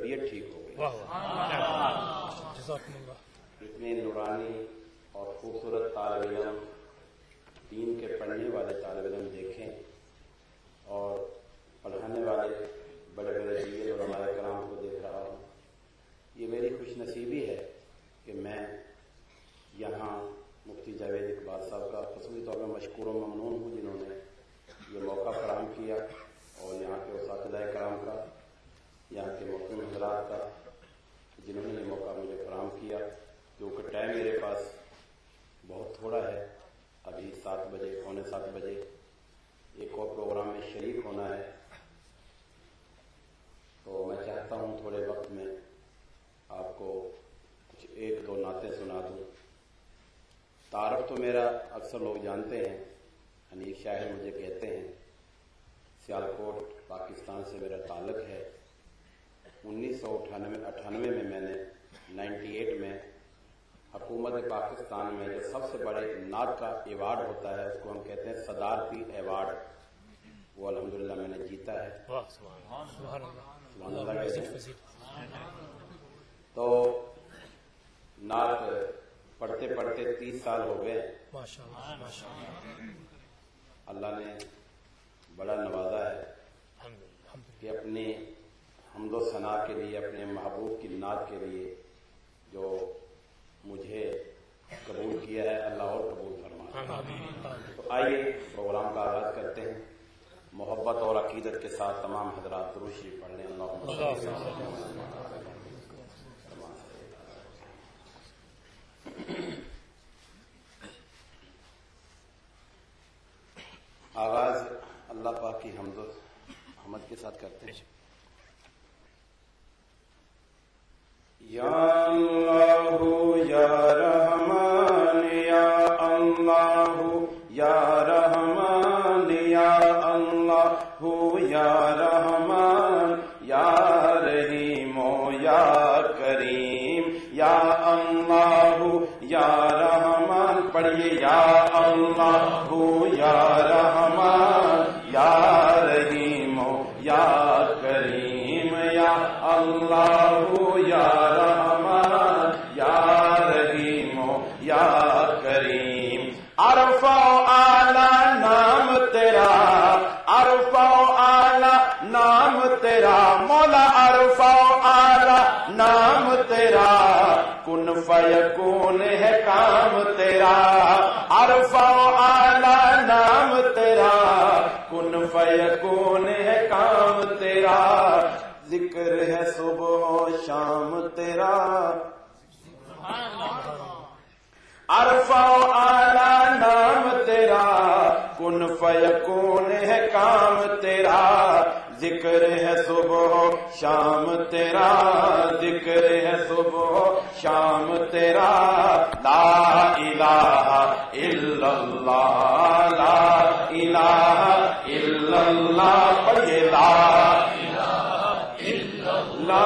طبیعت ٹھیک ہو گئی. اتنے نورانی اور خوبصورت طالب علم، دین کے پڑھنے والے طالب علم دیکھیں اور پڑھانے والے بڑے بڑے دیگر علماء کرام کو دیکھ رہا ہوں. یہ میری خوش نصیبی ہے کہ میں یہاں مفتی جاوید اقبال صاحب کا خصوصی طور پر مشکور و ممنون ہوں جنہوں نے یہ موقع فراہم کیا، اور یہاں کے اساتذہ کرام کا، یہاں کے محترم حضرات کا جنہوں نے یہ موقع مجھے فراہم کیا. کیونکہ ٹائم میرے پاس بہت تھوڑا ہے، ابھی 7 بجے 6:45 بجے ایک اور پروگرام میں شریک ہونا ہے، تو میں چاہتا ہوں تھوڑے وقت میں آپ کو کچھ 1-2 نعتیں سنا دوں. تعارف تو میرا اکثر لوگ جانتے ہیں، حنیف شاہر مجھے کہتے ہیں. سیالکوٹ پاکستان سے میرا تعلق ہے. 1998 میں میں نے 98 میں حکومت پاکستان میں جو سب سے بڑے نعت کا ایوارڈ ہوتا ہے، اس کو ہم کہتے ہیں صدارتی ایوارڈ، وہ الحمدللہ میں نے جیتا ہے. تو نعت پڑھتے پڑھتے 30 سال ہو گئے. اللہ نے بڑا نوازا ہے کہ اپنی حمد و ثنا کے لیے، اپنے محبوب کی نعت کے لیے جو مجھے قبول کیا ہے، اللہ اور قبول فرمائے. تو آئیے پروگرام کا آغاز کرتے ہیں. محبت اور عقیدت کے ساتھ تمام حضرات درود شریف پڑھ لیں. آغاز اللہ پاک کی حمد کے ساتھ کرتے ہیں. یا اللہ یا رحمان یا اللہ یا رحمان یا اللہ یا رحمان یا رحیم یا کریم یا اللہ یا رحمان. پڑھیے یا اللہ یا رحمان یا رحیم یا کریم یا اللہ یا رحمان یا رحیم یا کریم. عرف و اعلی نام تیرا، عرف و اعلی نام تیرا مولا، عرف و اعلی نام تیرا، کن فیکون ہے کام تیرا. عرف و اعلی نام تیرا، کن فیکون ہے کام تیرا. ذکر ہے صبح و شام تیرا. عرف و اعلی نام تیرا، کن فیکون ہے کام تیرا. ذکر ہے صبح و شام تیرا، ذکر ہے صبح و شام تیرا. لا الہ الا اللہ، لا الہ الا اللہ. پڑھیے لا لا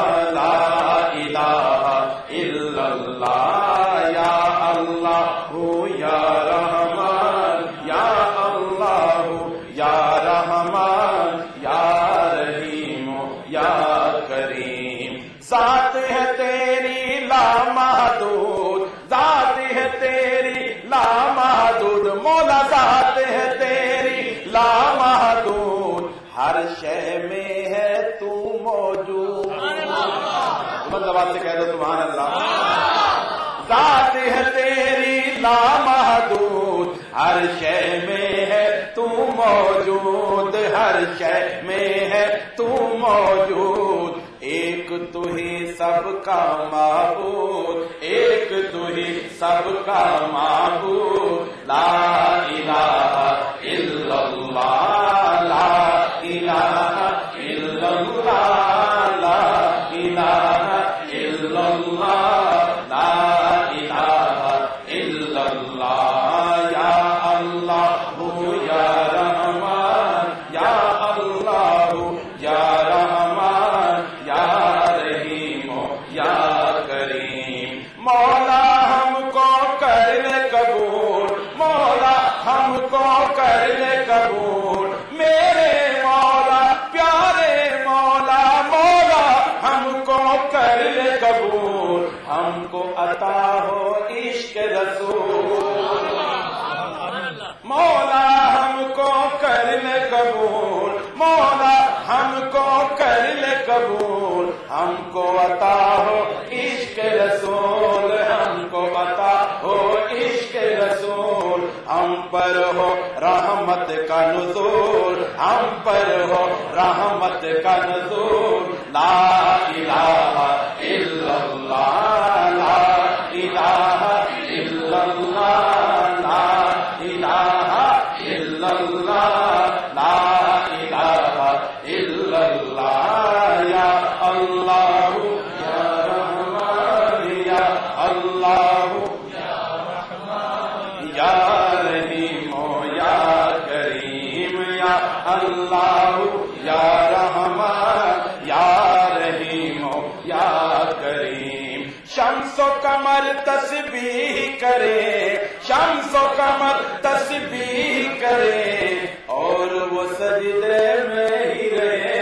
الہ الا اللہ یا اللہ یا رحمان یا اللہ یا رحمان یا رحیم یا کریم. ذات ہے تیری لامحدود، ذات ہے تیری لامحدود مولا، ذات ہے تیری لامحدود، ہر شے میں ہے تو موجود. بات سے کہہ دو سبحان اللہ. ذات ہے تیری لامحدود، ہر شے میں ہے تو موجود، ہر شے میں ہے تو موجود. ایک تو ہی سب کا معبود، ایک تو ہی سب کا معبود. لا الہ الا اللہ، لا الہ الا اللہ، لا الہ الا اللہ، لا الہ الا اللہ. یا اللہ یا رحمان یا اللہ یا رحمان یا رحیم یا کریم. مولا ہم کو کر لے قبول، مولا ہم کو کر لے قبول. میرے مولا پیارے مولا، مولا ہم قبول، ہم کو عطا ہو عشق رسول، ہم کو عطا ہو عشق رسول، ہم پر ہو رحمت کا نزول، ہم پر ہو رحمت کا نزول، لا الہ الا اللہ، لا الہ الا اللہ، لا الہ الا اللہ، لا الہ الا اللہ، یا اللہ یا رحمان یا اللہ یا رحیم یا کریم، یا اللہ یا رحمان یا رحیم یا کریم، شمس و قمر تسبیح کرے، شمس و قمر تسبیح کرے اور وہ سجدے میں ہی رہے،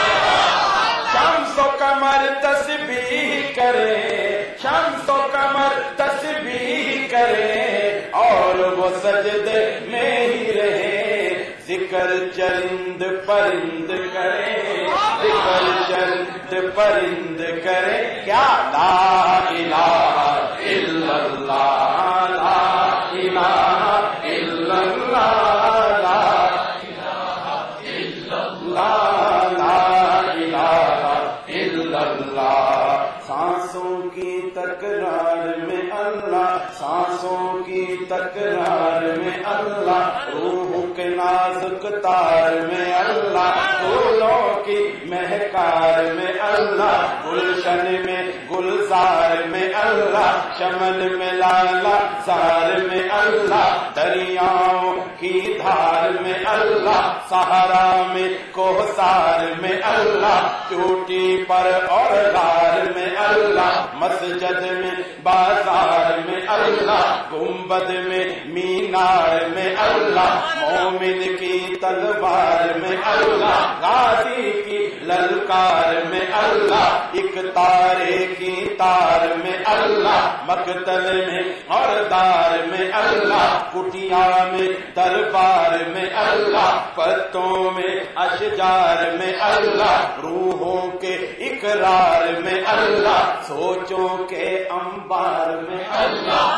شمس و قمر تسبیح کرے، شمس و قمر تسبیح کرے اور وہ سجدے میں ہی رہے، ذکر چرند پرند کرے، ذکر چرند پرند کرے، کیا لا الہ الا اللہ، لا الہ الا اللہ، لا الہ الا اللہ، لا الہ الا اللہ، سانسوں کی تکرار میں اللہ، سانسوں کی تکرار میں اللہ، روح کے نازک تار میں اللہ، پھولوں کی مہکار میں اللہ، گلشن میں گلزار میں اللہ، چمن میں لالا زار میں اللہ، دریاؤں کی دھار میں اللہ، صحرا میں کوثار میں اللہ، چوٹی پر اور غار میں اللہ، مسجد میں بازار میں اللہ، گنبد میں مینار میں اللہ، مومن کی تلوار میں اللہ، غازی کی للکار میں اللہ، ایک تارے کی تار میں اللہ، مقتل میں اور دار میں اللہ، کٹیا میں دربار میں اللہ، پتوں میں اشجار میں اللہ، روحوں کے اقرار میں اللہ، سوچوں کے انبار میں اللہ،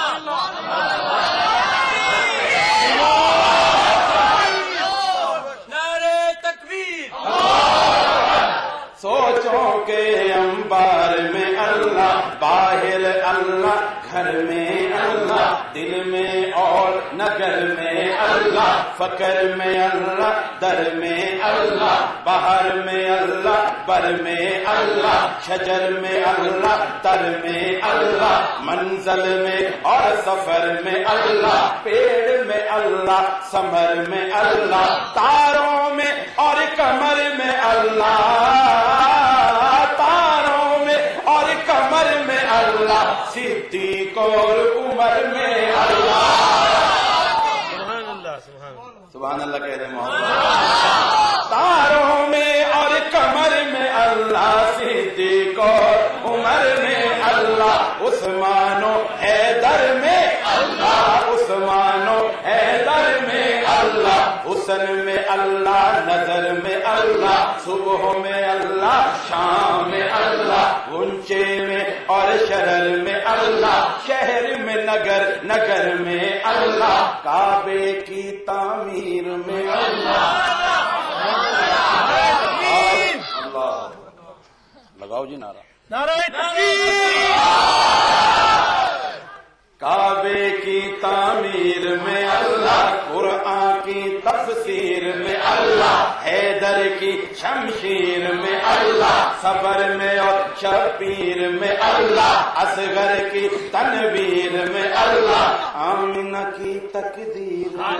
نعرہ تکبیر، سوچوں کے انبار میں اللہ، باہر اللہ، گھر میں اللہ، دل میں اور نگر میں اللہ، فقر میں اللہ، در میں اللہ، باہر میں اللہ، بر میں اللہ، شجر میں اللہ، تر میں اللہ، منزل میں اور سفر میں اللہ، پیڑ میں اللہ، ثمر میں اللہ، تاروں میں اور کمر میں اللہ، تاروں میں اور کمر میں اللہ، صدیق اور عمر میں اللہ، سبحان اللہ، سبحان اللہ، سبحان اللہ کہہ دیں محمد، تاروں میں اور کمر میں اللہ، صدیق اور عمر میں اللہ، عثمان و حیدر میں اللہ، عثمان و حیدر میں اللہ، حسن میں اللہ، نظر میں اللہ، صبح میں اللہ، شام میں اللہ، غنچے میں اور شرر میں اللہ، شہر میں نگر، نگر میں اللہ، کعبے کی تعمیر میں اللہ، اللہ لگاؤ جی نعرہ، نعرہ تکبیر، کعبے کی تعمیر میں اللہ، قرآن کی تفسیر میں اللہ، حیدر کی شمشیر میں اللہ، صبر میں اور شبیر میں اللہ، اصغر کی تنویر میں اللہ، آمنہ کی تقدیر میں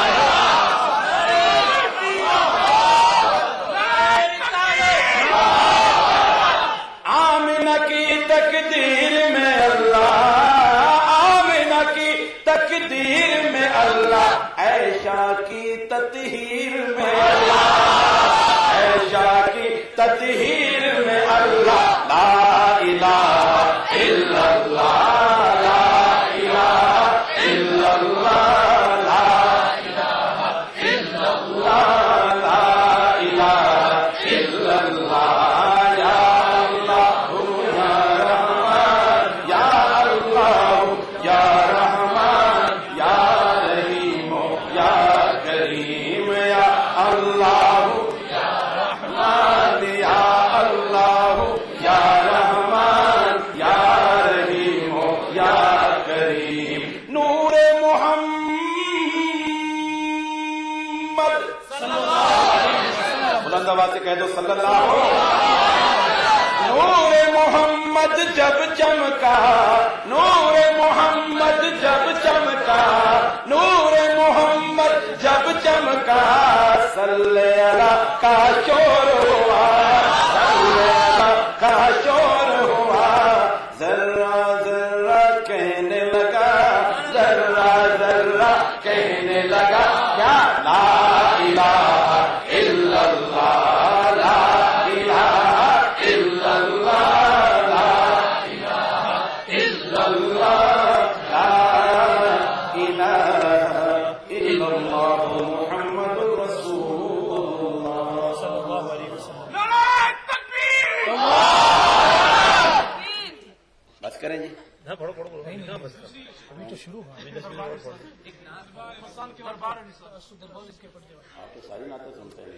آمنہ کی تقدیر میں اللہ، تقدیر میں اللہ، عائشہ کی تطہیر میں اللہ، عائشہ کی تطہیر میں اللہ، لا الہ الا اللہ، لا الہ الا اللہ، لا الہ الا اللہ، لا الہ الا اللہ، اللہ یا رحمان یا اللہ یا رحمان یا رحیم یا کریم نور محمد بلند آواز سے کہہ دو صلی اللہ علیہ وسلم نور محمد جب چمکا نور محمد جب چمکا نور محمد جب چمکا صلی اللہ کا شور ہوا صلی اللہ کا شور ہوا ذرہ ذرہ کہنے لگا ذرہ ذرہ کہنے لگا کیا لا الہ الا اللہ لا الہ الا اللہ لا الہ الا اللہ لا الہ الا اللہ محمد رسول اللہ صلی اللہ علیہ وسلم بس کریں جی پڑھو بس ابھی تو شروع آپ تو ساری نعتیں سنتے ہیں